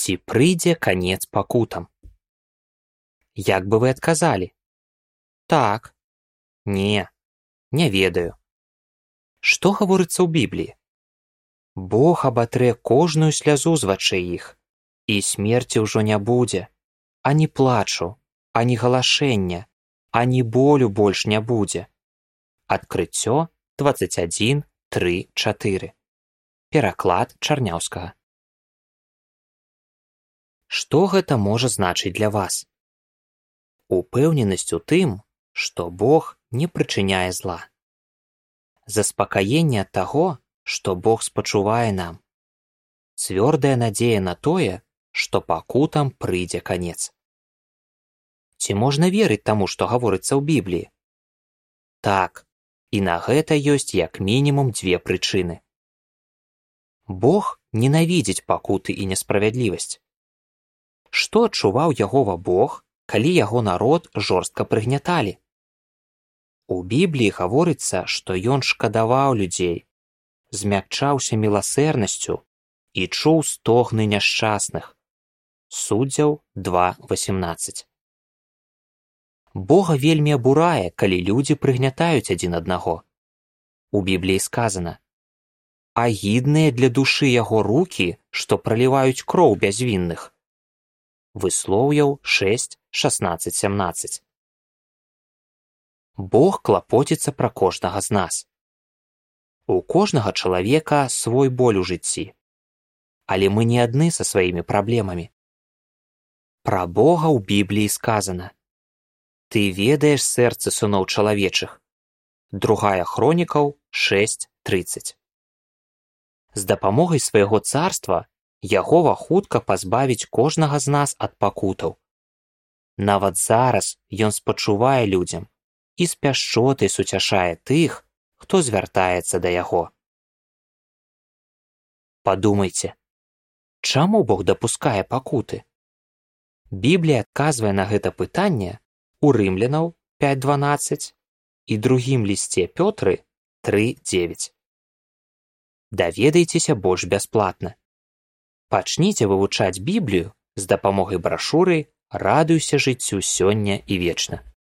Ці прыйдзе канец пакутам? Як бы вы адказалі? Так. Не ведаю. Што гаворыцца ў Бібліі? Бог абатрэ кожную слязу з вачэй іх, і смерці ўжо не будзе, ані плачу, ані галашэння, ані болю больш не будзе. Адкрыццё 21:3-4. Пераклад Чарняўскага. Што гэта можа значыць для вас? Упэўненасць у тым, што Бог не прычыняе зла. Заспакаенне ад таго, што Бог спачувае нам. Цвёрдая надзея на тое, што пакутам прыйдзе канец. Ці можна верыць таму, што гаворыцца ў Бібліі? Так, і на гэта ёсць як мінімум дзве прычыны. Бог ненавідзіць пакуты і несправядлівасць. Што адчуваў Ягова Бог, калі яго народ жорстка прыгняталі? У Бібліі гаворыцца, што ён шкадаваў людзей, змякчаўся міласэрнасцю і чуў стогны няшчасных. Суддзяў 2:18. Бога вельмі абурае, калі людзі прыгнятаюць адзін аднаго. У Бібліі сказана: «Агідныя для душы яго рукі, што праліваюць кроў бязвінных». Выслоўяў 6:16-17. Бог клапоціцца пра кожнага з нас. У кожнага чалавека свой боль у жыцці. Але мы не адны са сваімі праблемамі. Пра Бога ў Бібліі сказана: «Ты ведаеш сэрцы сыноў чалавечых». 2 Хронікаў 6:30. З дапамогай свайго царства Ягова хутка пазбавіць кожнага з нас ад пакутаў. Нават зараз ён спачувае людзям і з пяшчотай суцяшае тых, хто звяртаецца да яго. Падумайце, чаму Бог дапускае пакуты? Біблія адказвае на гэта пытанне у Рымлянаў 5:12 і другім лісце Пётры 3:9. Даведайцеся больш бясплатна. Пачніце вывучаць Біблію з дапамогай брашуры «Радуйся жыццю сёння і вечна».